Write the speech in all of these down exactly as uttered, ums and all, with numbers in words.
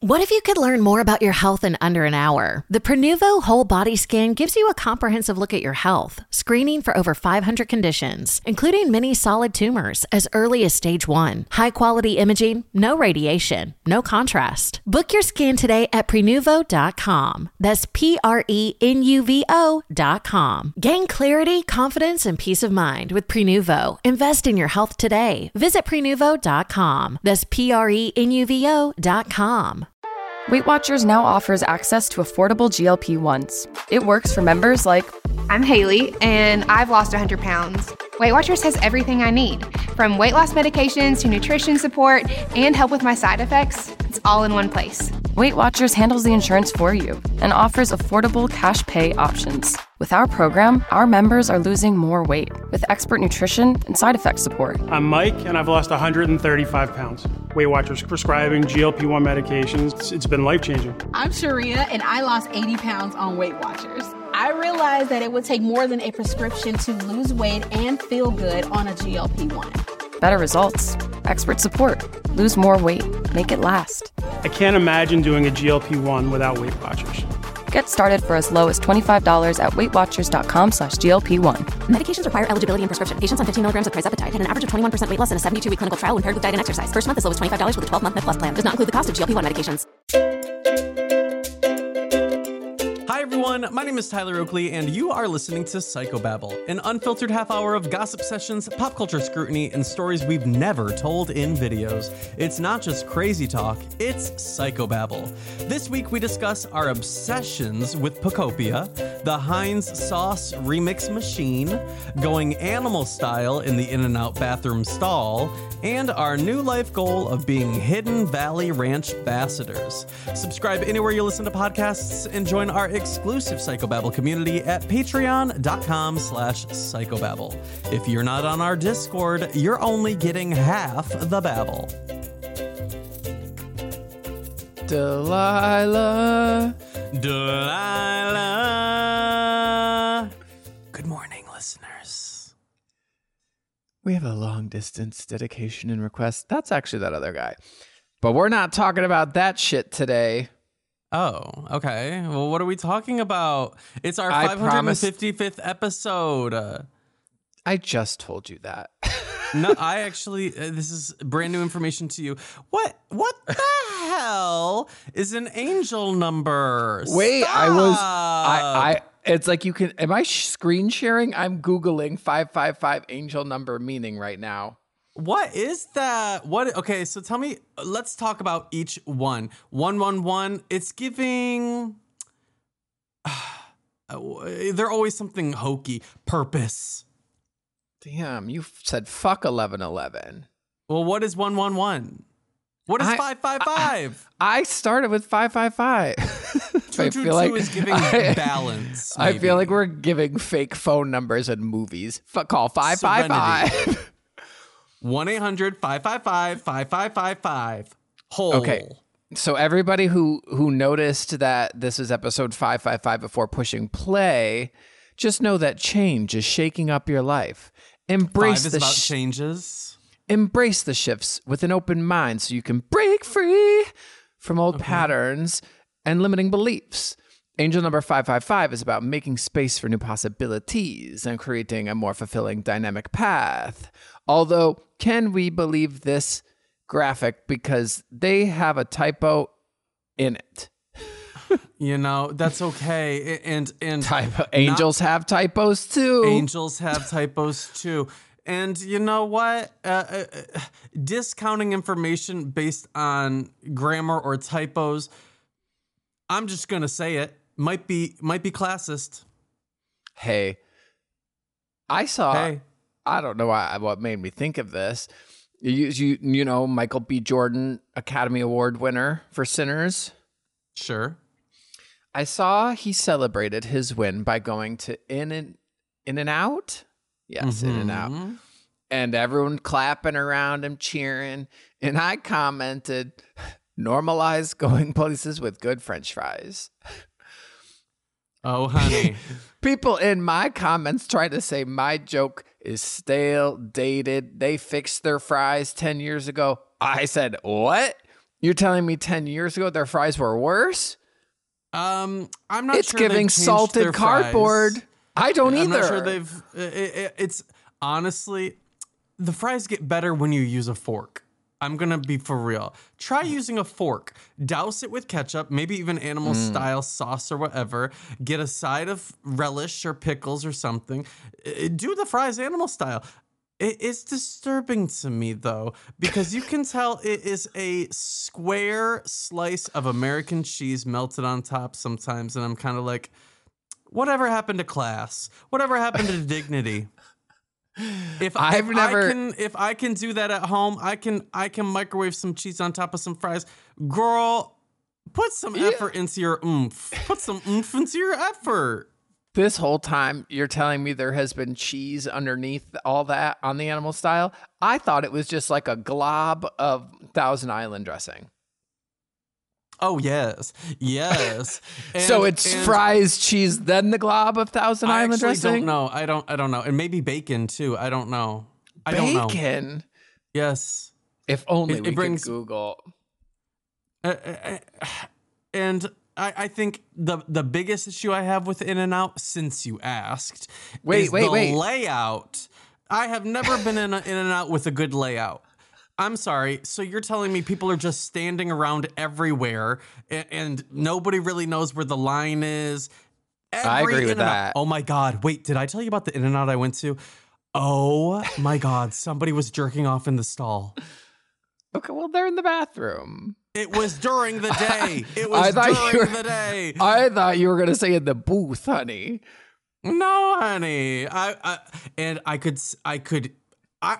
What if you could learn more about your health in under an hour? The Prenuvo Whole Body Scan gives you a comprehensive look at your health, screening for over five hundred conditions, including many solid tumors as early as stage one. High-quality imaging, no radiation, no contrast. Book your scan today at Prenuvo dot com. That's P R E N U V O dot com. Gain clarity, confidence, and peace of mind with Prenuvo. Invest in your health today. Visit Prenuvo dot com. That's P R E N U V O dot com. Weight Watchers now offers access to affordable G L P ones. It works for members like... I'm Haley, and I've lost one hundred pounds. Weight Watchers has everything I need, from weight loss medications to nutrition support and help with my side effects. It's all in one place. Weight Watchers handles the insurance for you and offers affordable cash pay options. With our program, our members are losing more weight with expert nutrition and side effect support. I'm Mike, and I've lost one hundred thirty-five pounds. Weight Watchers prescribing G L P one medications. It's, it's been life-changing. I'm Sharia, and I lost eighty pounds on Weight Watchers. I realized that it would take more than a prescription to lose weight and feel good on a G L P one. Better results, expert support, lose more weight, make it last. I can't imagine doing a G L P one without Weight Watchers. Get started for as low as twenty-five dollars at weightwatchers.com slash GLP1. Medications require eligibility and prescription. Patients on fifteen milligrams of trizepatide had an average of twenty-one percent weight loss in a seventy-two week clinical trial when paired with diet and exercise. First month as low as twenty-five dollars with a twelve-month Med Plus plan. Does not include the cost of G L P one medications. Hi everyone, my name is Tyler Oakley, and you are listening to Psychobabble, an unfiltered half hour of gossip sessions, pop culture scrutiny, and stories we've never told in videos. It's not just crazy talk, it's Psychobabble. This week we discuss our obsessions with Pocopia, the Heinz sauce remix machine, going animal style in the In-N-Out bathroom stall, and our new life goal of being Hidden Valley Ranch ambassadors. Subscribe anywhere you listen to podcasts and join our exclusive Psychobabble community at patreon.com slash psychobabble. If you're not on our Discord, you're only getting half the babble. Delilah. Delilah. Good morning, listeners. We have a long distance dedication and request. That's actually that other guy. But we're not talking about that shit today. Oh, okay. Well, what are we talking about? It's our I five hundred fifty-fifth episode. Uh, I just told you that. no, I actually, uh, this is brand new information to you. What, what the hell is an angel number? Wait, Stop. I was, I, I, it's like you can, am I sh- screen sharing? I'm Googling five five five angel number meaning right now. What is that? What? Okay, so tell me, let's talk about each one. one one one, it's giving, uh, they're always something hokey. Purpose. Damn, you said fuck eleven eleven. Well, what is one one one? What is I, five five five? I, I started with five five five. two two two like, is giving I, balance. Maybe. I feel like we're giving fake phone numbers in movies. F- call five five five. one eight hundred five five five five five five five. Whole. Okay. So everybody who who noticed that this is episode five five five before pushing play, just know that change is shaking up your life. Embrace Five is the about sh- changes. Embrace the shifts with an open mind so you can break free from old okay. patterns and limiting beliefs. Angel number five five five is about making space for new possibilities and creating a more fulfilling dynamic path. Although, can we believe this graphic because they have a typo in it? You know, that's okay. And and Typo, angels not, have typos too. Angels have typos too. And you know what? Uh, uh, discounting information based on grammar or typos, I'm just gonna say it, might be might be classist. Hey, I saw. Hey. I don't know why, what made me think of this. You, you, you know, Michael B. Jordan, Academy Award winner for Sinners. Sure. I saw he celebrated his win by going to In and In and Out. Yes, mm-hmm. In and Out. And everyone clapping around him, cheering. And I commented, normalize going places with good French fries. Oh, honey. People in my comments try to say my joke is stale, dated. They fixed their fries ten years ago. I said, what? You're telling me ten years ago their fries were worse? Um, I'm not it's sure. It's giving salted cardboard. Fries. I don't I'm either. I'm not sure they've. It, it, it's honestly, the fries get better when you use a fork. I'm gonna be for real. Try using a fork. Douse it with ketchup, maybe even animal mm. style sauce or whatever. Get a side of relish or pickles or something. Do the fries animal style. It is disturbing to me, though, because you can tell it is a square slice of American cheese melted on top sometimes. And I'm kind of like, whatever happened to class? Whatever happened to dignity? If, I've if never... I can, if I can do that at home, I can I can microwave some cheese on top of some fries. Girl, put some yeah. effort into your oomph. Put some oomph into your effort. This whole time, you're telling me there has been cheese underneath all that on the animal style? I thought it was just like a glob of Thousand Island dressing. Oh, yes. Yes. And, so it's and fries, cheese, then the glob of Thousand I Island dressing? I don't know. I don't I don't know. And maybe bacon, too. I don't know. I bacon? don't know. Bacon? Yes. If only it, we it brings, could Google. Uh, uh, and... I, I think the the biggest issue I have with In-N-Out, since you asked, wait, is wait, the wait. layout. I have never been in a, In-N-Out with a good layout. I'm sorry. So you're telling me people are just standing around everywhere and, and nobody really knows where the line is? Every I agree with In-N-Out. that. Oh my God. Wait, did I tell you about the In-N-Out I went to? Oh my God. Somebody was jerking off in the stall. Okay, well, they're in the bathroom. It was during the day. It was during were, the day. I thought you were going to say in the booth, honey. No, honey. I, I and I could I could I,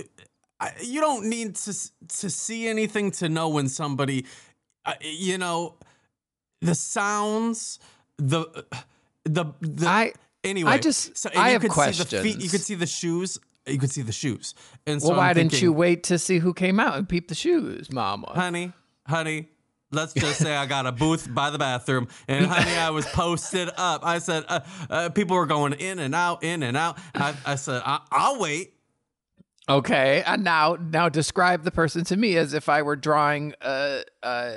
I you don't need to to see anything to know when somebody uh, you know the sounds the the the I anyway. I just so, I you have could questions. See the feet, you could see the shoes. You could see the shoes. And so well, why I'm didn't thinking, you wait to see who came out and peep the shoes, Mama? Honey, honey, let's just say I got a booth by the bathroom, and honey, I was posted up. I said, uh, uh, people were going in and out, in and out. I, I said, I- I'll wait. Okay, and now, now describe the person to me as if I were drawing a, a,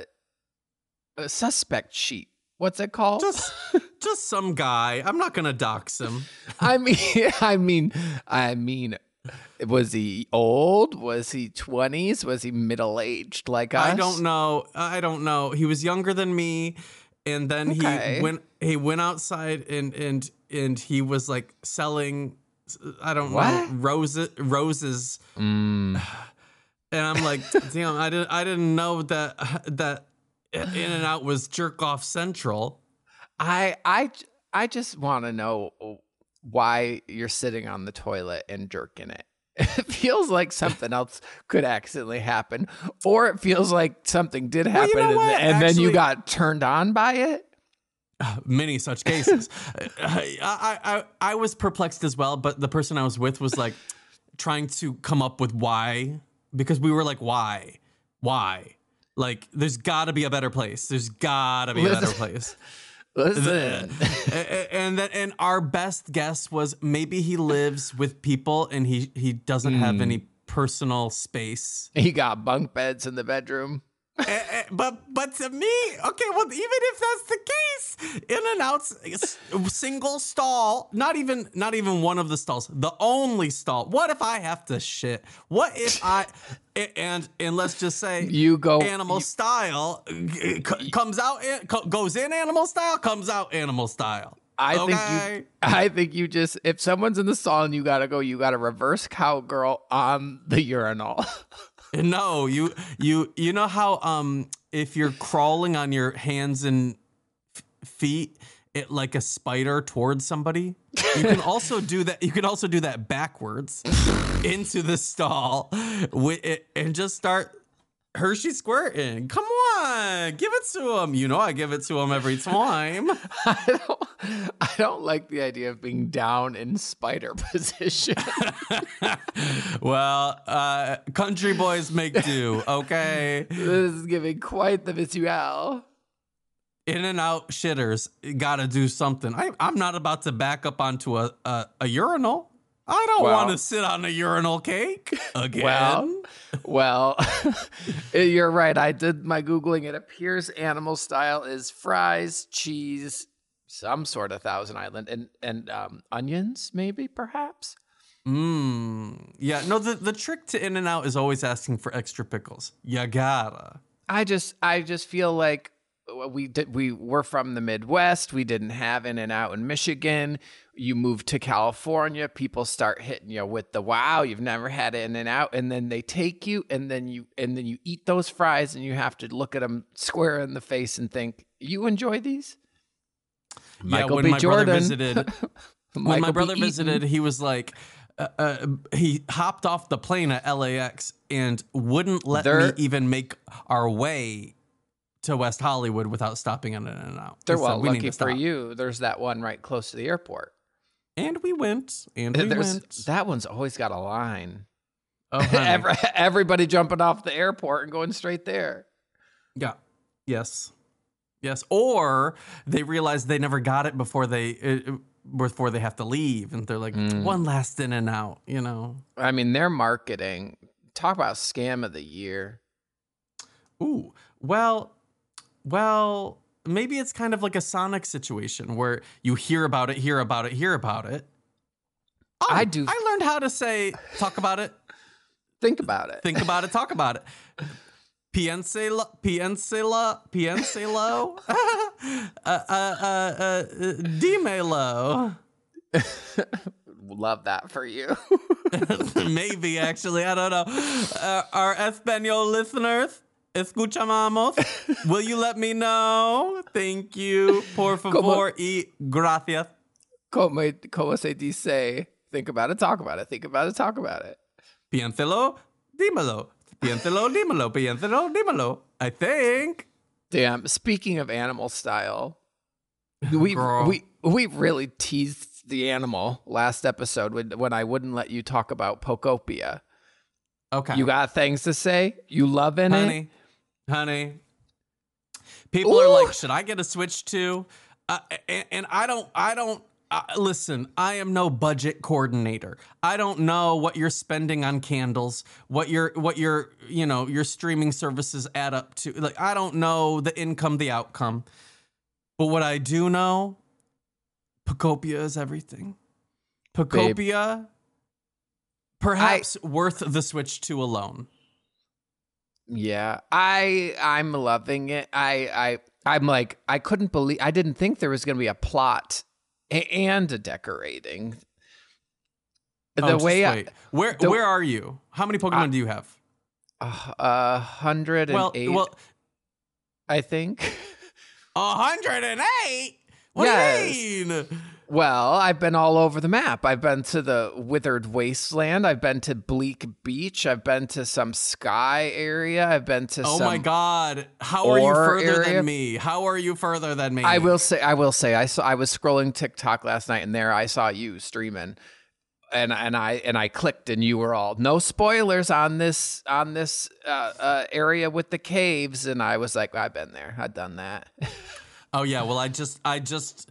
a suspect sheet. What's it called? Just, just some guy. I'm not gonna dox him. I mean, I mean, I mean, was he old? Was he twenties? Was he middle aged like us? I don't know. I don't know. He was younger than me, and then okay. he went. He went outside and and and he was like selling. I don't what? know roses. Roses. Mm. And I'm like, damn. I didn't. I didn't know that that. In-N-Out was jerk off central. I I I just want to know why you're sitting on the toilet and jerking it. It feels like something else could accidentally happen, or it feels like something did happen well, you know and, and Actually, then you got turned on by it. Uh, many such cases. I, I I I was perplexed as well, but the person I was with was like trying to come up with why, because we were like, why, why. Like, there's got to be a better place. There's got to be Listen. a better place. Listen. and that, and our best guess was maybe he lives with people and he, he doesn't mm. have any personal space. He got bunk beds in the bedroom. uh, uh, but but to me, okay, well, even if that's the case, In-N-Out's single stall, not even not even one of the stalls, the only stall. What if I have to shit? What if I and and let's just say you go animal you, style comes out goes in animal style, comes out animal style. I okay? think you I think you just if someone's in the stall and you gotta go, you gotta reverse cowgirl on the urinal. No, you you you know how um if you're crawling on your hands and f- feet it like a spider towards somebody, you can also do that. You can also do that backwards into the stall with it and just start Hershey squirting. Come on, give it to him. You know I give it to him every time. I don't. I don't like the idea of being down in spider position. Well, uh, country boys make do. Okay, this is giving quite the visual. In-N-Out shitters got to do something. I, I'm not about to back up onto a, a, a urinal. I don't Well- want to sit on a urinal cake again. Well, well, you're right. I did my Googling. It appears animal style is fries, cheese, some sort of Thousand Island, and, and um, onions, maybe, perhaps. Mmm. Yeah, no, the, the trick to In-N-Out is always asking for extra pickles. You gotta. I just I just feel like we did we were from the Midwest. We didn't have In-N-Out in Michigan. You move to California, people start hitting you with the wow, you've never had In-N-Out, and then they take you and then you and then you eat those fries and you have to look at them square in the face and think, "You enjoy these?" Yeah, Michael when B. my Jordan. brother visited, when my Michael B. brother Eaton. visited, he was like, uh, uh, he hopped off the plane at L A X and wouldn't let They're- me even make our way to West Hollywood without stopping at In-N-Out. They're He well said, "We need lucky to for stop." you. There's that one right close to the airport. And we went, and we There's went. that one's always got a line. Oh, honey. Every, everybody jumping off the airport and going straight there. Yeah. Yes. Yes. Or they realize they never got it before they uh, before they have to leave, and they're like, Mm. one last in and out. You know. I mean, their marketing. Talk about scam of the year. Ooh. Well. Well. Maybe it's kind of like a Sonic situation where you hear about it, hear about it, hear about it. Oh, I do- I learned how to say talk about it, Think about it. think about it, talk about it. Piénselo, piénselo, piénselo, uh, uh, uh, uh, dímelo. Love that for you. Maybe, actually, I don't know. Uh, our Espanol listeners, escuchamos. Will you let me know? Thank you. Por favor y gracias. Como, como se dice? Think about it, talk about it. Think about it, talk about it. Piénselo, dímelo. Piénselo, dímelo. Piénselo, dímelo. I think. Damn. Speaking of animal style, we Girl. we we really teased the animal last episode when, when I wouldn't let you talk about Pokopia. Okay. You got things to say? You loving it? honey, honey. People Ooh. are like, should I get a Switch too? Uh, and, and I don't, I don't, uh, listen, I am no budget coordinator. I don't know what you're spending on candles, what your, what your, you know, your streaming services add up to. Like, I don't know the income, the outcome. But what I do know, Pokopia is everything. Pokopia, perhaps worth the Switch two alone. Yeah, I I'm loving it. I I I'm like I couldn't believe I didn't think there was going to be a plot a- and a decorating. The Oh, just way wait. where the- where are you? How many Pokemon I- do you have? I a hundred and Well, eight, well, I think. a hundred and eight. What Yes. do you mean? Well, I've been all over the map. I've been to the Withered Wasteland. I've been to Bleak Beach. I've been to some sky area. I've been to Oh some. my God! How are you ore further area. than me? How are you further than me? I will say, I will say, I saw. I was scrolling TikTok last night, and there I saw you streaming, and and I and I clicked, and you were all no spoilers on this on this uh, uh, area with the caves, and I was like, I've been there, I've done that. Oh yeah. Well, I just, I just,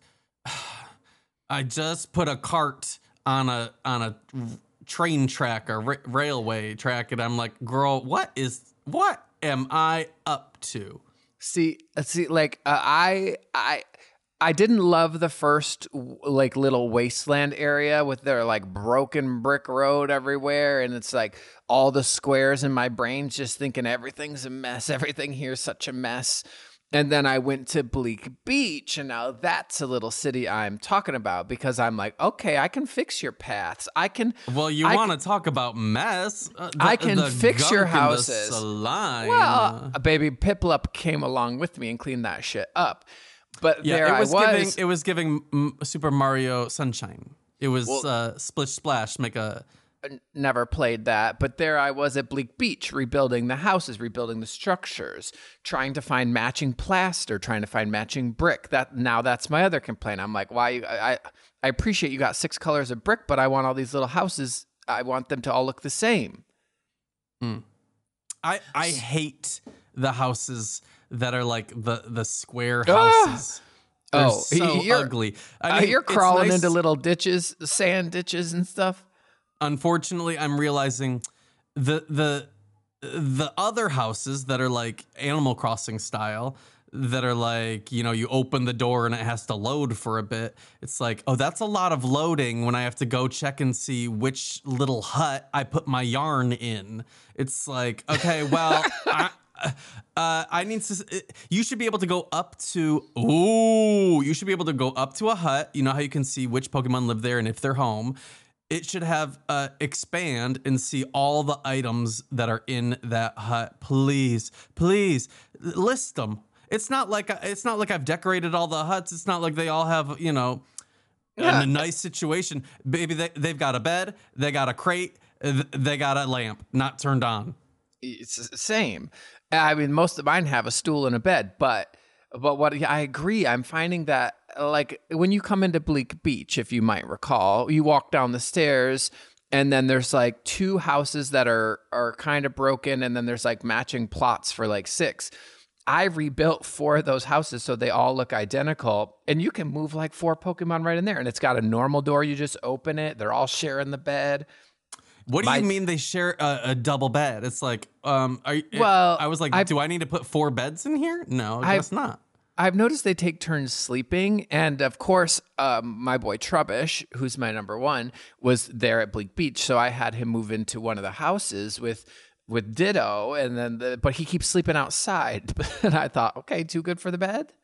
I just put a cart on a on a train track or ra- railway track, and I'm like, girl, what is what am I up to? See, uh, see, like uh, I, I, I didn't love the first w- like little wasteland area with their like broken brick road everywhere, and it's like all the squares in my brain just thinking everything's a mess. Everything here's such a mess. And then I went to Bleak Beach, and now that's a little city I'm talking about because I'm like, okay, I can fix your paths. I can. Well, you I want to talk about mess? Uh, the- I can the fix your gunk and the houses. slime. Well, uh, baby Piplup came along with me and cleaned that shit up. But yeah, there it was, I was. giving it was giving mm, Super Mario Sunshine. It was Well- uh, splish splash, make a. Never played that, but there I was at Bleak Beach, rebuilding the houses, rebuilding the structures, trying to find matching plaster, trying to find matching brick. That now that's my other complaint. I'm like, why? You, I I appreciate you got six colors of brick, but I want all these little houses. I want them to all look the same. I I hate the houses that are like the the square Ah! houses. They're Oh, so you're- ugly. Uh, I mean, you're it's crawling nice- into little ditches, sand ditches, and stuff. unfortunately, I'm realizing the the the other houses that are like Animal Crossing style, that are like, you know, you open the door and it has to load for a bit. It's like, oh, that's a lot of loading when I have to go check and see which little hut I put my yarn in. It's like, okay, well, I, uh, I need to, you should be able to go up to, ooh, you should be able to go up to a hut. You know how you can see which Pokemon live there and if they're home. It should have uh, expand and see all the items that are in that hut. Please, please list them. It's not like it's not like I've decorated all the huts. It's not like they all have, you know, yeah. a nice situation. Baby, they, they've got a bed, they got a crate, they got a lamp not turned on. It's the same. I mean, most of mine have a stool and a bed, but but what I agree, I'm finding that like when you come into Bleak Beach, if you might recall, you walk down the stairs and then there's like two houses that are are kind of broken, and then there's like matching plots for like six. I rebuilt four of those houses so they all look identical, and you can move like four Pokemon right in there. And it's got a normal door. You just open it. They're all sharing the bed. What do My, you mean they share a, a double bed? It's like, um, are, well, I was like, I've, do I need to put four beds in here? No, I guess I've, not. I've noticed they take turns sleeping. And of course, um, my boy Trubbish, who's my number one, was there at Bleak Beach. So I had him move into one of the houses with with Ditto, and then the, but he keeps sleeping outside. And I thought, okay, too good for the bed?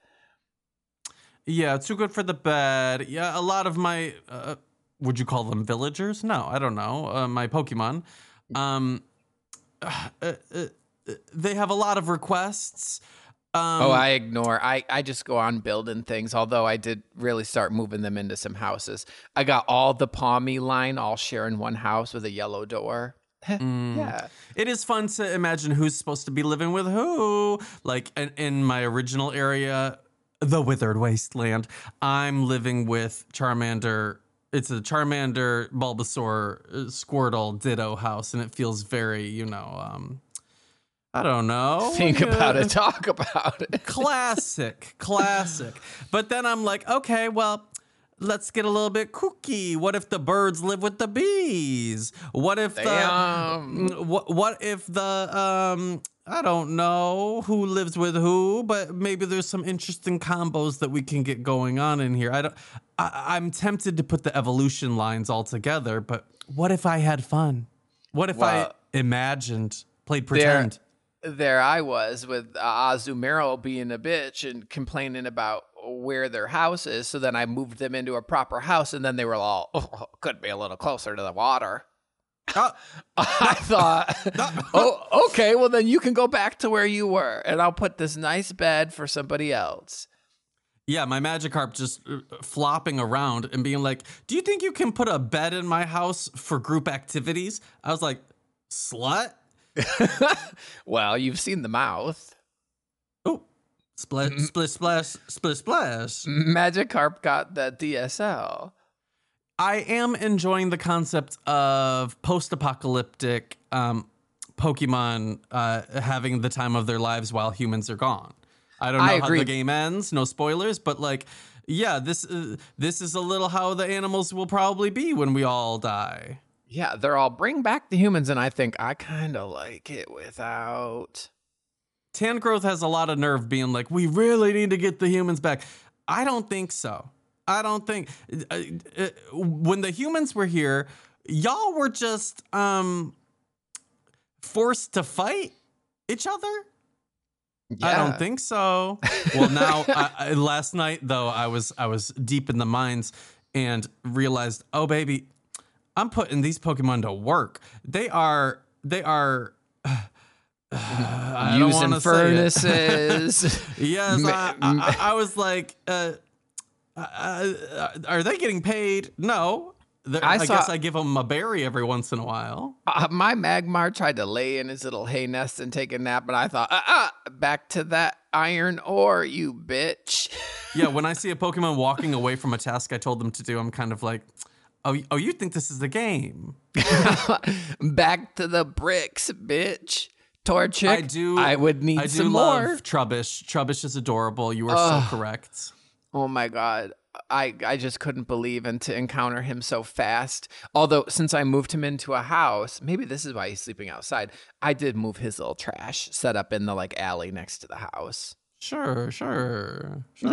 Yeah, too good for the bed. Yeah, a lot of my, uh, would you call them villagers? No, I don't know. Uh, my Pokemon, um, uh, uh, uh, they have a lot of requests. Um, oh, I ignore. I, I just go on building things, although I did really start moving them into some houses. I got all the Palmy line all sharing one house with a yellow door. Mm. Yeah, it is fun to imagine who's supposed to be living with who. Like in, in my original area, the Withered Wasteland, I'm living with Charmander. It's a Charmander, Bulbasaur, Squirtle, Ditto house, and it feels very, you know, um, I don't know. Think uh, about it. Talk about it. Classic, classic. But then I'm like, okay, well, let's get a little bit kooky. What if the birds live with the bees? What if Damn. the what what if the um I don't know who lives with who, but maybe there's some interesting combos that we can get going on in here. I don't I, I'm tempted to put the evolution lines all together, but what if I had fun? What if well, I imagined, played pretend? There, there I was with uh, Azumarill being a bitch and complaining about where their house is. So then I moved them into a proper house, and then they were all, oh, could be a little closer to the water. Uh, I thought, oh, okay, well then you can go back to where you were, and I'll put this nice bed for somebody else. Yeah, my Magikarp just uh, flopping around and being like, do you think you can put a bed in my house for group activities? I was like, slut? Well, you've seen the mouth. Oh. Split, split, splash, split, splash. Magikarp got the D S L. I am enjoying the concept of post-apocalyptic um, Pokemon uh, having the time of their lives while humans are gone. I don't know I how agree. the game ends, no spoilers, but like, yeah, this uh, this is a little how the animals will probably be when we all die. Yeah, they're all bring back the humans, and I think I kind of like it without. Tangrowth has a lot of nerve being like, we really need to get the humans back. I don't think so. I don't think uh, uh, when the humans were here, y'all were just um, forced to fight each other. Yeah. I don't think so. Well, now I, I, last night though, I was I was deep in the mines and realized, oh baby, I'm putting these Pokemon to work. They are they are. Uh, I using don't furnaces. Yes, I, I, I was like, uh, uh, are they getting paid? No. I, I saw, guess I give them a berry every once in a while. Uh, my Magmar tried to lay in his little hay nest and take a nap, but I thought, uh, uh, back to that iron ore, you bitch. Yeah, when I see a Pokemon walking away from a task I told them to do, I'm kind of like, oh, oh, you think this is a game? Back to the bricks, bitch. Torchic, I do. I would need I do some love more. Trubbish. Trubbish is adorable. You are uh, so correct. Oh my god! I I just couldn't believe and to encounter him so fast. Although since I moved him into a house, maybe this is why he's sleeping outside. I did move his little trash set up in the like alley next to the house. Sure, sure, sure.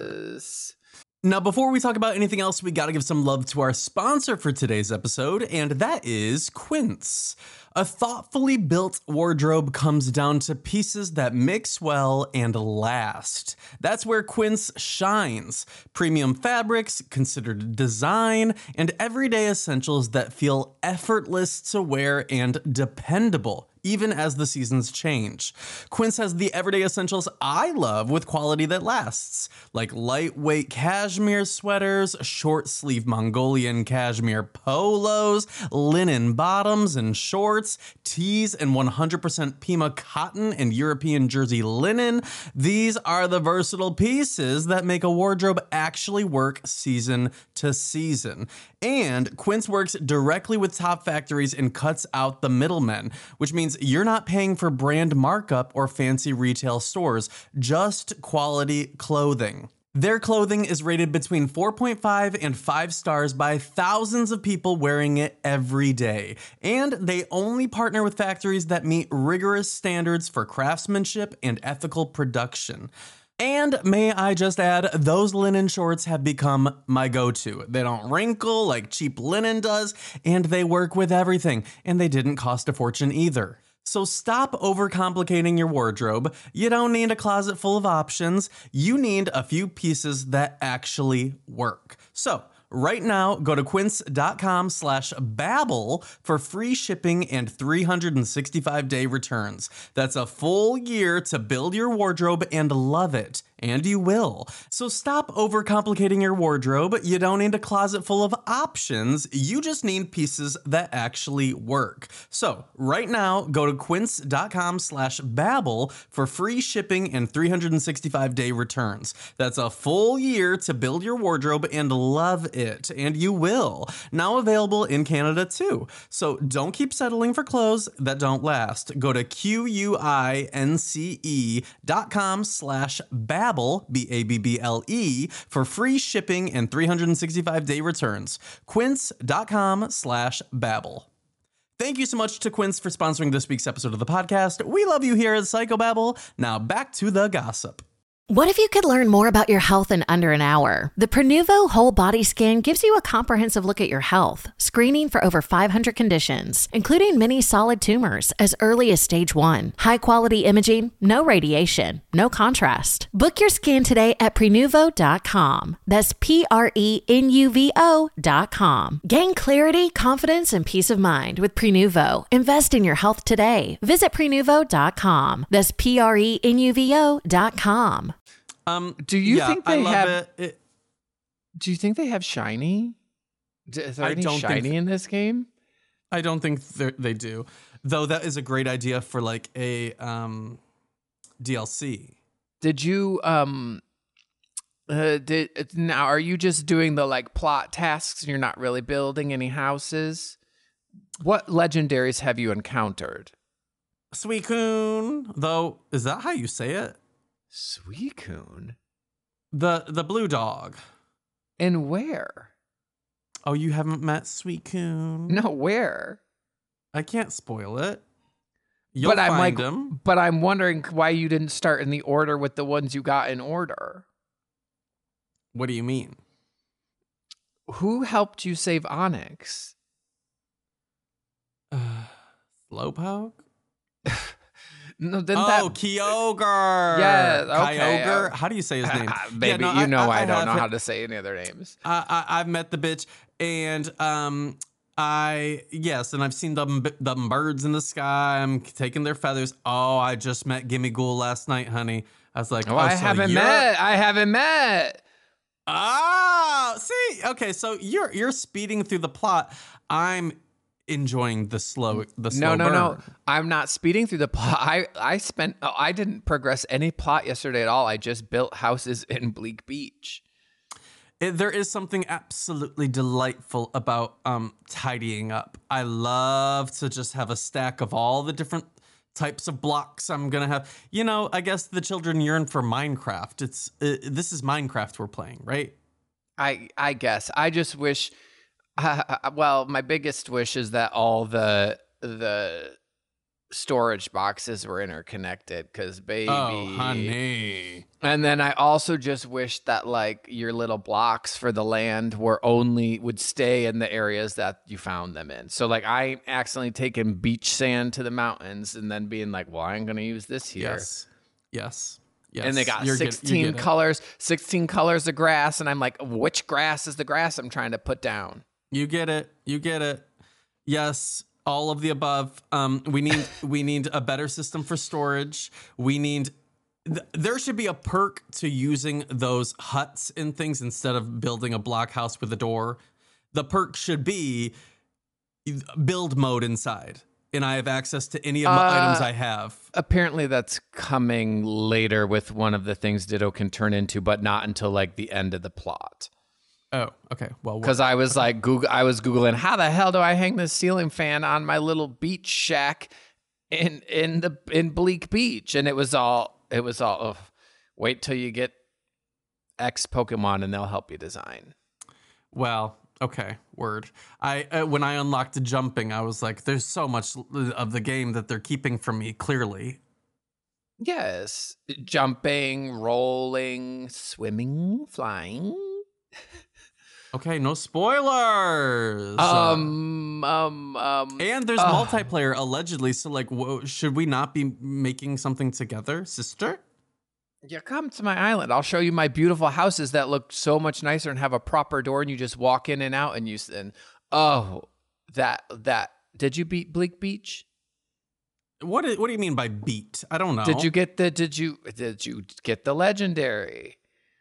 Yes. Now, before we talk about anything else, we got to give some love to our sponsor for today's episode, and that is Quince. A thoughtfully built wardrobe comes down to pieces that mix well and last. That's where Quince shines. Premium fabrics, considered design, and everyday essentials that feel effortless to wear and dependable, even as the seasons change. Quince has the everyday essentials I love with quality that lasts, like lightweight cashmere sweaters, short sleeve Mongolian cashmere polos, linen bottoms and shorts, tees, and one hundred percent Pima cotton and European jersey linen. These are the versatile pieces that make a wardrobe actually work season to season. And Quince works directly with top factories and cuts out the middlemen, which means you're not paying for brand markup or fancy retail stores, just quality clothing. Their clothing is rated between four point five and five stars by thousands of people wearing it every day. And they only partner with factories that meet rigorous standards for craftsmanship and ethical production. And may I just add, those linen shorts have become my go-to. They don't wrinkle like cheap linen does, and they work with everything, and they didn't cost a fortune either. So stop overcomplicating your wardrobe. You don't need a closet full of options. You need a few pieces that actually work. So right now, go to quince.com slash babble for free shipping and three hundred sixty-five day returns. That's a full year to build your wardrobe and love it. And you will. So stop overcomplicating your wardrobe. You don't need a closet full of options. You just need pieces that actually work. So right now, go to quince.com slash babble for free shipping and three hundred sixty-five day returns. That's a full year to build your wardrobe and love it. And you will. Now available in Canada too. So don't keep settling for clothes that don't last. Go to Q-U-I-N-C-E dot com slash babble. Babble, B A B B L E, for free shipping and three hundred sixty-five day returns. Quince.com slash babble. Thank you so much to Quince for sponsoring this week's episode of the podcast. We love you here at Psychobabble. Now back to the gossip. What if you could learn more about your health in under an hour? The Prenuvo Whole Body Scan gives you a comprehensive look at your health, screening for over five hundred conditions, including many solid tumors as early as stage one. High-quality imaging, no radiation, no contrast. Book your scan today at Prenuvo dot com. That's P R E N U V O dot com. Gain clarity, confidence, and peace of mind with Prenuvo. Invest in your health today. Visit Prenuvo dot com. That's P R E N U V O dot com. Um, do you yeah, think they have? It. It, do you think they have shiny? Is there I any don't shiny think, in this game? I don't think they do. Though that is a great idea for like a um, D L C. Did you um? Uh, did now? Are you just doing the like plot tasks and you're not really building any houses? What legendaries have you encountered? Suicune, though, is that how you say it? Suicune? The the blue dog. And where? Oh, you haven't met Suicune? No, where? I can't spoil it. You'll but find I'm like, him. But I'm wondering why you didn't start in the order with the ones you got in order. What do you mean? Who helped you save Onyx? Uh, Slowpoke? No, didn't oh, that... Kyogre. Yeah, okay. Kyogre. How do you say his name? Baby, yeah, no, you I, know I, I, I don't know it. how to say any other names. I, I, I've met the bitch, and um, I yes, and I've seen them them birds in the sky. I'm taking their feathers. Oh, I just met Gimme Ghoul last night, honey. I was like, oh, oh I so haven't you're... met. I haven't met. Ah, see, okay, so you're you're speeding through the plot. I'm enjoying the slow the slow no no burn. no I'm not speeding through the plot. I I spent oh, I didn't progress any plot yesterday at all. I just built houses in Bleak Beach. It, there is something absolutely delightful about um tidying up. I love to just have a stack of all the different types of blocks I'm gonna have. You know, I guess the children yearn for Minecraft. It's uh, this is Minecraft we're playing, right? I I guess I just wish. Uh, well, my biggest wish is that all the the storage boxes were interconnected, because baby, oh honey. And then I also just wish that like your little blocks for the land were only would stay in the areas that you found them in. So like I accidentally taking beach sand to the mountains and then being like, well, I'm gonna use this here. Yes. Yes. Yes. And they got You're sixteen get, colors, sixteen colors of grass, and I'm like, which grass is the grass I'm trying to put down? You get it. You get it. Yes. All of the above. Um, we need we need a better system for storage. We need th- there should be a perk to using those huts and things instead of building a block house with a door. The perk should be build mode inside, and I have access to any of the uh, items I have. Apparently, that's coming later with one of the things Ditto can turn into, but not until like the end of the plot. Oh, okay. Well, because I was like, Google, I was Googling, how the hell do I hang this ceiling fan on my little beach shack in in the in Bleak Beach? And it was all, it was all, oh, wait till you get X Pokemon and they'll help you design. Well, okay, word. I uh, when I unlocked jumping, I was like, there's so much of the game that they're keeping from me, clearly. Yes. Jumping, rolling, swimming, flying. Okay, no spoilers. Um, um, um. And there's uh, multiplayer, allegedly, so, like, whoa, should we not be making something together, sister? Yeah, come to my island. I'll show you my beautiful houses that look so much nicer and have a proper door, and you just walk in and out, and you, and, oh, that, that, did you beat Bleak Beach? What, is, what do you mean by beat? I don't know. Did you get the, did you, did you get the legendary?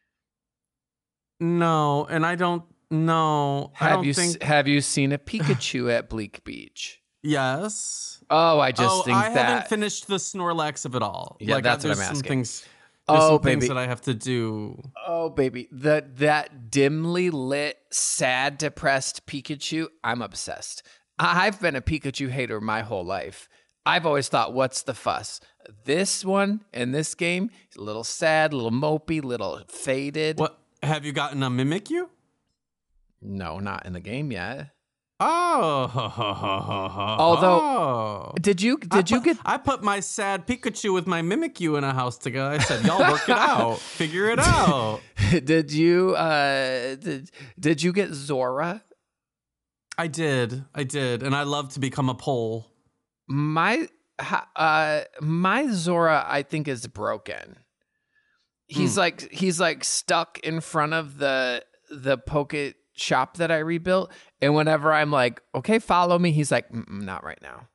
No, and I don't know. Have I don't you think... have you seen a Pikachu at Bleak Beach? Yes. Oh, I just oh, think I that... I haven't finished the Snorlax of it all. Yeah, like, that's I, what I'm some asking. Things, oh, some baby. things that I have to do. Oh, baby. The, that dimly lit, sad, depressed Pikachu, I'm obsessed. I've been a Pikachu hater my whole life. I've always thought, what's the fuss? This one in this game is a little sad, a little mopey, a little faded. What? Have you gotten a Mimikyu? No, not in the game yet. Oh. Although, did you did I you put, get? I put my sad Pikachu with my Mimikyu in a house together. I said, y'all work it out. Figure it out. Did you uh did, did you get Zora? I did. I did. And I love to become a pole. My uh my Zora, I think, is broken. He's mm. like he's like stuck in front of the the Poke shop that I rebuilt, and whenever I'm like, okay, follow me, he's like, not right now.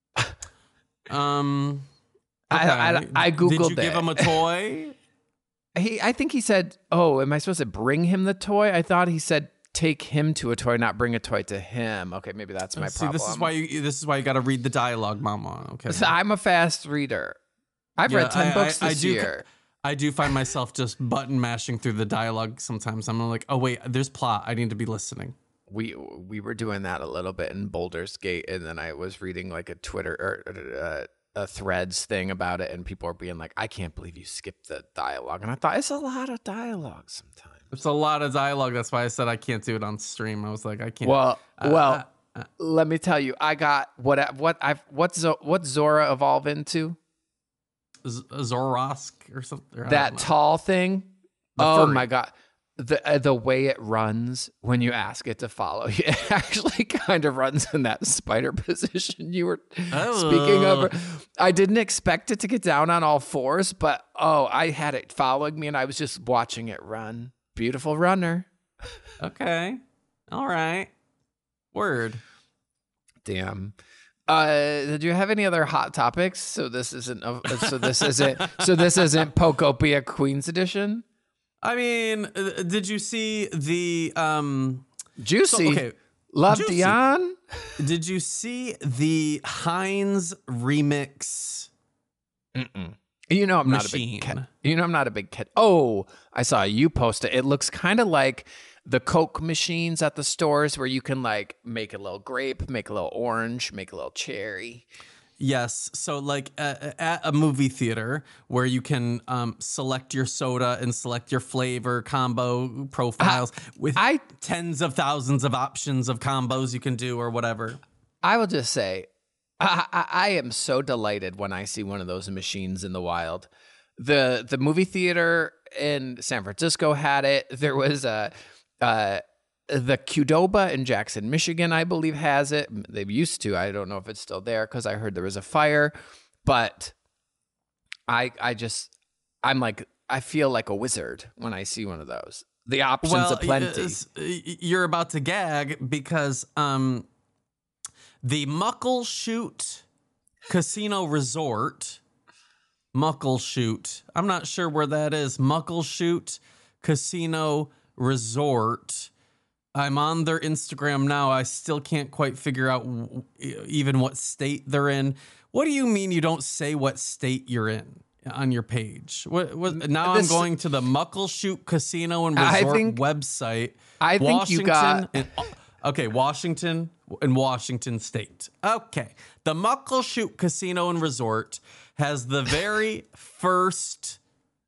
um, okay. I, I I googled. Did you it. give him a toy? he, I think he said, "Oh, am I supposed to bring him the toy?" I thought he said, "Take him to a toy, not bring a toy to him." Okay, maybe that's my See, problem. This is why you. This is why you got to read the dialogue, Mama. Okay, so I'm a fast reader. I've yeah, read ten I, books I, this I do, year. I do find myself just button mashing through the dialogue sometimes. I'm like, oh wait, there's plot. I need to be listening. We we were doing that a little bit in Baldur's Gate, and then I was reading like a Twitter or uh, a Threads thing about it, and people are being like, "I can't believe you skipped the dialogue," and I thought it's a lot of dialogue sometimes. It's a lot of dialogue. That's why I said I can't do it on stream. I was like, I can't. Well, uh, well, uh, uh, let me tell you, I got what what I've what's what Zora evolve into. Z- Zoroark or something. Or that tall thing. The oh furry. my god. The uh, the way it runs when you ask it to follow you, it actually kind of runs in that spider position you were oh. speaking of. I didn't expect it to get down on all fours, but oh, I had it following me and I was just watching it run. Beautiful runner. Okay. All right. Word. Damn. Uh, did you have any other hot topics? So this isn't. Uh, so this isn't. So this isn't Pokopia Queens Edition. I mean, uh, did you see the um, Juicy? So, okay, Love Juicy. Dion. Did you see the Heinz remix? Mm-mm. You know I'm machine. not a big cat. You know I'm not a big cat. Oh, I saw you post it. It looks kind of like the Coke machines at the stores where you can like make a little grape, make a little orange, make a little cherry. Yes. So like uh, at a movie theater where you can um, select your soda and select your flavor combo profiles uh, with I, tens of thousands of options of combos you can do or whatever. I will just say, I, I, I am so delighted when I see one of those machines in the wild. The the movie theater in San Francisco had it. There was a... Uh, The Qdoba in Jackson, Michigan, I believe, has it. They used to. I don't know if it's still there because I heard there was a fire. But I I just, I'm like, I feel like a wizard when I see one of those. The options well, are plenty. You're about to gag because um, the Muckleshoot Casino Resort, Muckleshoot, I'm not sure where that is, Muckleshoot Casino Resort. I'm on their Instagram now. I still can't quite figure out w- even what state they're in. What do you mean you don't say what state you're in on your page? What, what, now this, I'm going to the Muckleshoot Casino and Resort think, website. I think Washington you got... And, okay, Washington and Washington State. Okay. The Muckleshoot Casino and Resort has the very first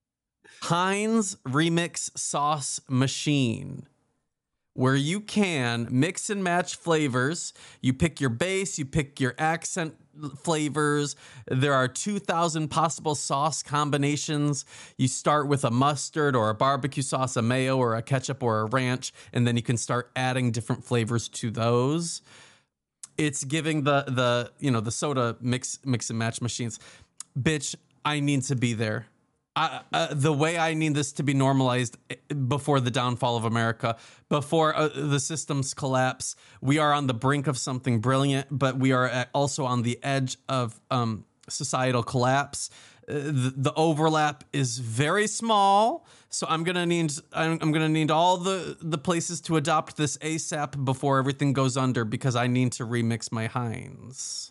Heinz Remix Sauce machine, where you can mix and match flavors. You pick your base, you pick your accent flavors. There are two thousand possible sauce combinations. You start with a mustard or a barbecue sauce, a mayo or a ketchup or a ranch, and then you can start adding different flavors to those. It's giving the the you know the soda mix mix and match machines. Bitch, I need to be there. I, uh, the way I need this to be normalized before the downfall of America, before uh, the systems collapse. We are on the brink of something brilliant, but we are at, also on the edge of um, societal collapse. Uh, the, the overlap is very small, so I'm gonna need I'm, I'm gonna need all the, the places to adopt this ASAP before everything goes under, because I need to remix my Heinz.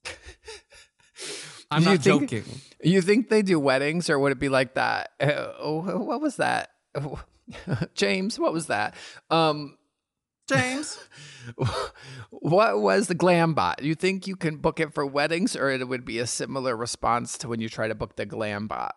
I'm not think, joking. You think they do weddings, or would it be like that? Uh, what was that? James, what was that? Um, James, what was the Glam Bot? You think you can book it for weddings, or it would be a similar response to when you try to book the Glam Bot?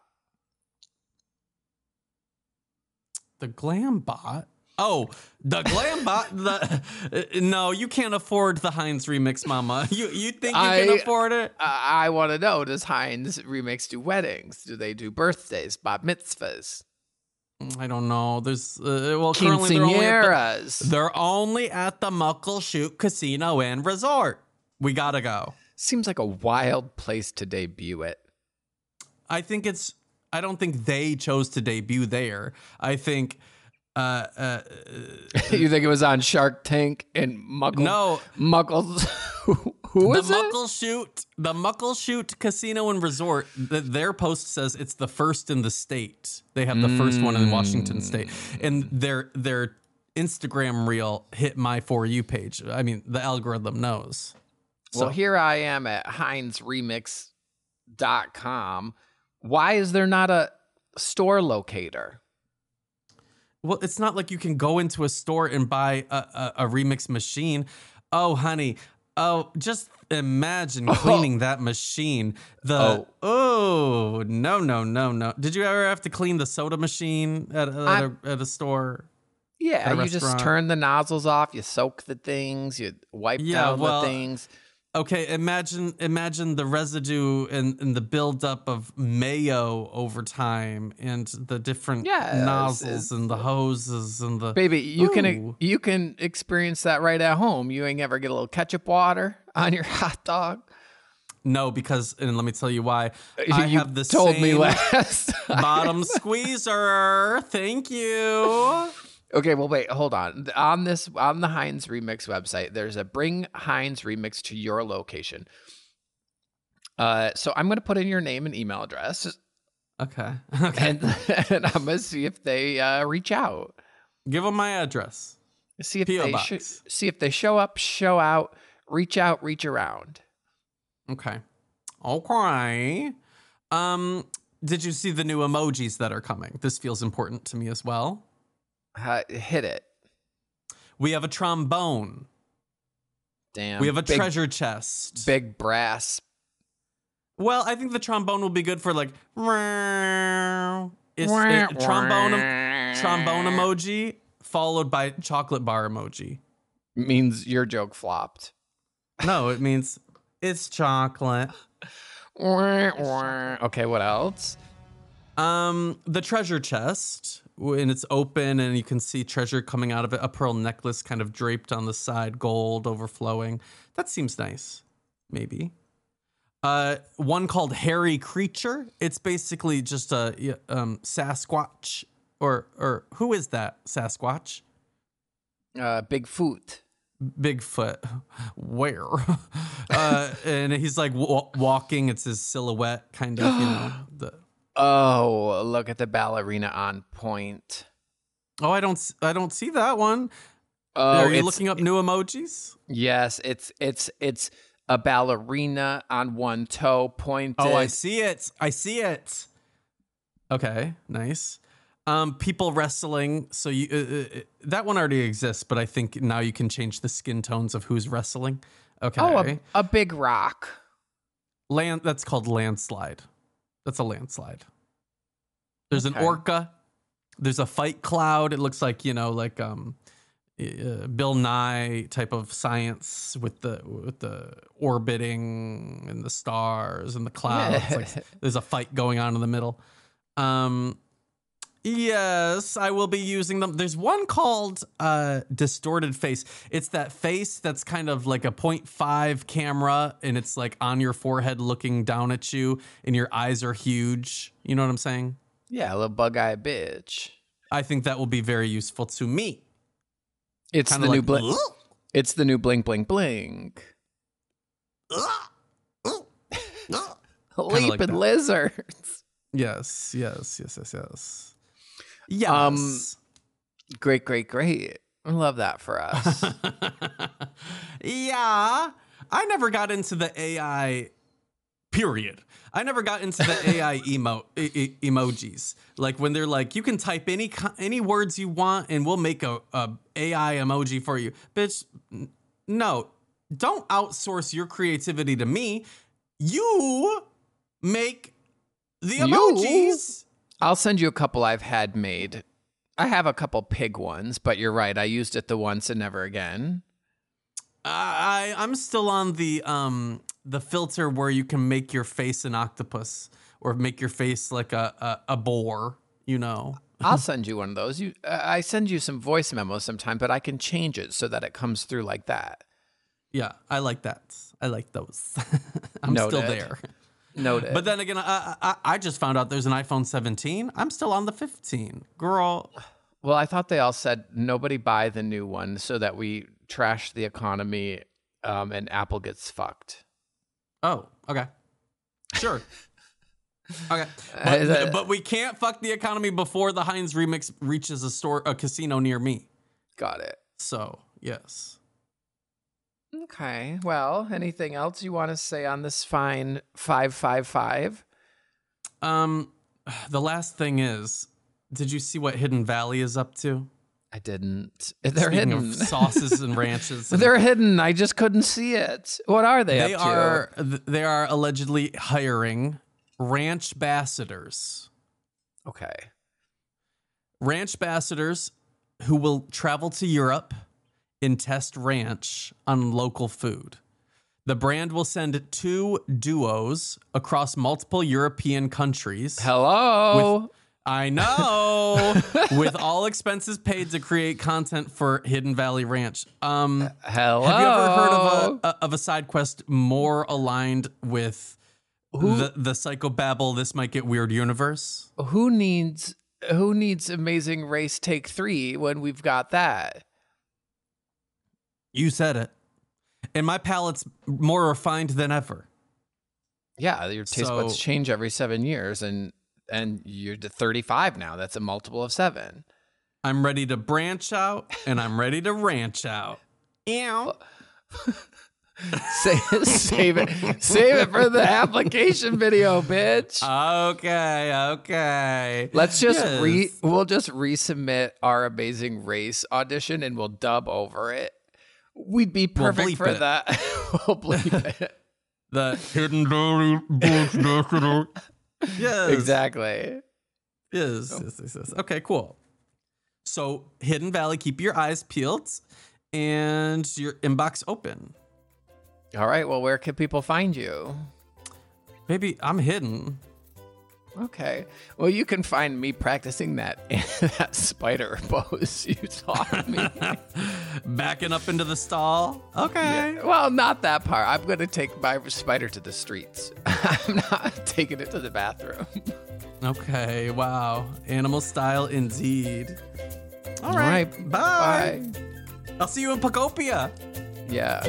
The Glam Bot? Oh, the Glam Bot. The uh, no, you can't afford the Heinz Remix, Mama. You you think you I, can afford it? I, I want to know: does Heinz Remix do weddings? Do they do birthdays, bat mitzvahs? I don't know. There's uh, well, currently they're only, at the, they're only at the Muckleshoot Casino and Resort. We gotta go. Seems like a wild place to debut it. I think it's. I don't think they chose to debut there. I think. Uh, uh, you think it was on Shark Tank and Muckle? No, Muckles. Who was the it? Muckleshoot, the Muckleshoot Casino and Resort. The, their post says it's the first in the state. They have the mm. first one in Washington State, and their their Instagram reel hit my For You page. I mean, the algorithm knows. So well, here I am at Heinz Remix dot com. Why is there not a store locator? Well, it's not like you can go into a store and buy a, a, a remix machine. Oh, honey. Oh, just imagine cleaning oh. that machine. The oh. oh, no, no, no, no. Did you ever have to clean the soda machine at, at, a, at a store? Yeah, you just turn the nozzles off. You soak the things. You wipe yeah, down well, the things. Okay, imagine imagine the residue and, and the buildup of mayo over time, and the different yeah, nozzles it's, it's, and the hoses and the baby. You ooh. can you can experience that right at home. You ain't ever get a little ketchup water on your hot dog. No, because and let me tell you why. I you have the told same me last bottom squeezer. Thank you. Okay, well, wait, hold on. On this, on the Heinz Remix website, there's a bring Heinz Remix to your location. Uh, so I'm going to put in your name and email address. Okay. Okay. And, and I'm going to see if they uh, reach out. Give them my address. See if P O they box. sh- see if they show up, show out, reach out, reach around. Okay. Okay. Um, did you see the new emojis that are coming? This feels important to me as well. Uh, hit it. We have a trombone. Damn. We have a big, treasure chest. Big brass Well, I think the trombone will be good for like it's it, trombone trombone emoji followed by chocolate bar emoji. Means your joke flopped. No, it means it's chocolate. Okay, what else? Um, the treasure chest, when it's open and you can see treasure coming out of it, a pearl necklace kind of draped on the side, gold overflowing. That seems nice. Maybe. Uh, one called Hairy Creature. It's basically just a um, Sasquatch. Or or who is that Sasquatch? Uh, Bigfoot. Bigfoot. Where? uh, and he's like w- walking. It's his silhouette, kind of, you know. The Oh, look at the ballerina on point. Oh, I don't I don't see that one. Oh, Are you looking up new emojis? Yes, it's it's it's a ballerina on one toe pointed. Oh, I see it. I see it. Okay, nice. Um, people wrestling. So you uh, uh, that one already exists, but I think now you can change the skin tones of who's wrestling. Okay. Oh, a, a big rock. Land. That's called landslide. That's a landslide. There's Okay. an orca. There's a fight cloud. It looks like, you know, like um, uh, Bill Nye type of science with the with the orbiting and the stars and the clouds. Yeah. Like, there's a fight going on in the middle. Um, yes, I will be using them. There's one called uh, distorted face. It's that face that's kind of like a point five camera, and it's like on your forehead looking down at you, and your eyes are huge. You know what I'm saying? Yeah, a little bug-eyed bitch. I think that will be very useful to me. It's Kinda the new like, blink. "Ugh." It's the new blink, blink, blink. Leaping like that. lizards. Yes, yes, yes, yes, yes. Yes. Um, Great, great, great. I love that for us. Yeah. I never got into the A I, period. I never got into the A I emo e- e- emojis. Like when they're like, you can type any co- any words you want and we'll make a, a A I emoji for you. Bitch, n- no. Don't outsource your creativity to me. You make the You? emojis. I'll send you a couple I've had made. I have a couple pig ones, but you're right. I used it the once and never again. I I'm still on the um the filter where you can make your face an octopus or make your face like a a, a boar, you know. I'll send you one of those. You, uh, I send you some voice memos sometime, but I can change it so that it comes through like that. Yeah, I like that. I like those. I'm Noted. still there. Noted. But then again, I, I I just found out there's an iPhone seventeen. I'm still on the fifteen. Girl. Well, I thought they all said nobody buy the new one so that we trash the economy um, and Apple gets fucked. Oh, okay. Sure. Okay. Uh, But, that- but we can't fuck the economy before the Heinz remix reaches a store a casino near me. Got it. So, yes. Okay. Well, anything else you want to say on this fine five five five? Um, the last thing is, did you see what Hidden Valley is up to? I didn't. They're Speaking hidden. of sauces and ranches. and- They're hidden. I just couldn't see it. What are they, they up to? are they are allegedly hiring ranch ambassadors. Okay. Ranch ambassadors who will travel to Europe and test ranch on local food. The brand will send two duos across multiple European countries. Hello. With- I know. With all expenses paid to create content for Hidden Valley Ranch. Um, Hello. have you ever heard of a, a of a side quest more aligned with the the psychobabble This Might Get Weird universe? Who needs who needs Amazing Race Take Three when we've got that? You said it. And my palate's more refined than ever. Yeah, your taste So- buds change every seven years, and and you're to thirty-five now. That's a multiple of seven. I'm ready to branch out and I'm ready to ranch out. Ew. Save, save it, save it for the application video, bitch. Okay, okay. Let's just Yes. re. We'll just resubmit our Amazing Race audition, and we'll dub over it. We'd be We'll perfect bleep for it. that. We'll bleep it. The Hidden Valley Books. Yes. Exactly. Yes, yes, yes, yes. Okay, cool. So, Hidden Valley, keep your eyes peeled and your inbox open. All right. Well, where can people find you? Maybe I'm hidden. Okay. Well, you can find me practicing that that spider pose you taught me. Backing up into the stall. Okay. Yeah. Well, not that part. I'm going to take my spider to the streets. I'm not taking it to the bathroom. Okay. Wow. Animal style indeed. All All right. right. Bye. Bye. I'll see you in Pocopia. Yeah.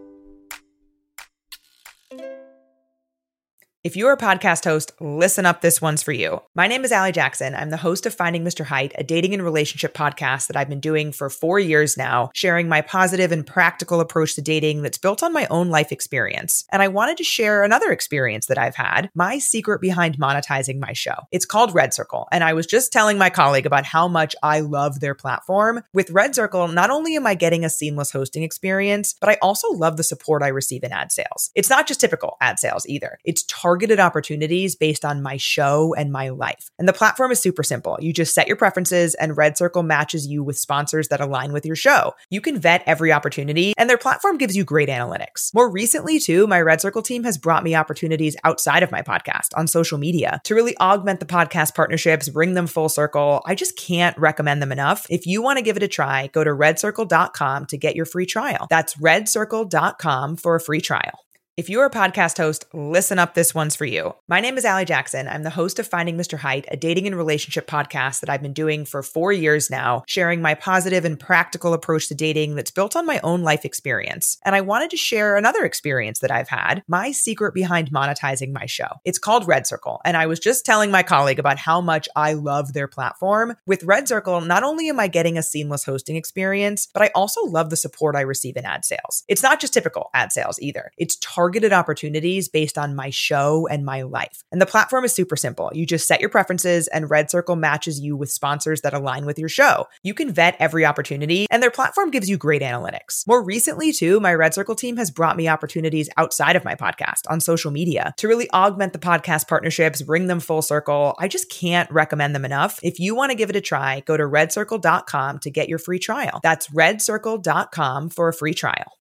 If you're a podcast host, listen up, this one's for you. My name is Allie Jackson. I'm the host of Finding Mister Height, a dating and relationship podcast that I've been doing for four years now, sharing my positive and practical approach to dating that's built on my own life experience. And I wanted to share another experience that I've had, my secret behind monetizing my show. It's called Red Circle, and I was just telling my colleague about how much I love their platform. With Red Circle, not only am I getting a seamless hosting experience, but I also love the support I receive in ad sales. It's not just typical ad sales either. It's targeted opportunities based on my show and my life. And the platform is super simple. You just set your preferences and Red Circle matches you with sponsors that align with your show. You can vet every opportunity and their platform gives you great analytics. More recently too, my Red Circle team has brought me opportunities outside of my podcast on social media to really augment the podcast partnerships, bring them full circle. I just can't recommend them enough. If you want to give it a try, go to red circle dot com to get your free trial. That's red circle dot com for a free trial. If you're a podcast host, listen up, this one's for you. My name is Allie Jackson. I'm the host of Finding Mister Height, a dating and relationship podcast that I've been doing for four years now, sharing my positive and practical approach to dating that's built on my own life experience. And I wanted to share another experience that I've had, my secret behind monetizing my show. It's called Red Circle, and I was just telling my colleague about how much I love their platform. With Red Circle, not only am I getting a seamless hosting experience, but I also love the support I receive in ad sales. It's not just typical ad sales either. It's targeted targeted opportunities based on my show and my life. And the platform is super simple. You just set your preferences and Red Circle matches you with sponsors that align with your show. You can vet every opportunity and their platform gives you great analytics. More recently too, my Red Circle team has brought me opportunities outside of my podcast on social media to really augment the podcast partnerships, bring them full circle. I just can't recommend them enough. If you want to give it a try, go to red circle dot com to get your free trial. That's red circle dot com for a free trial.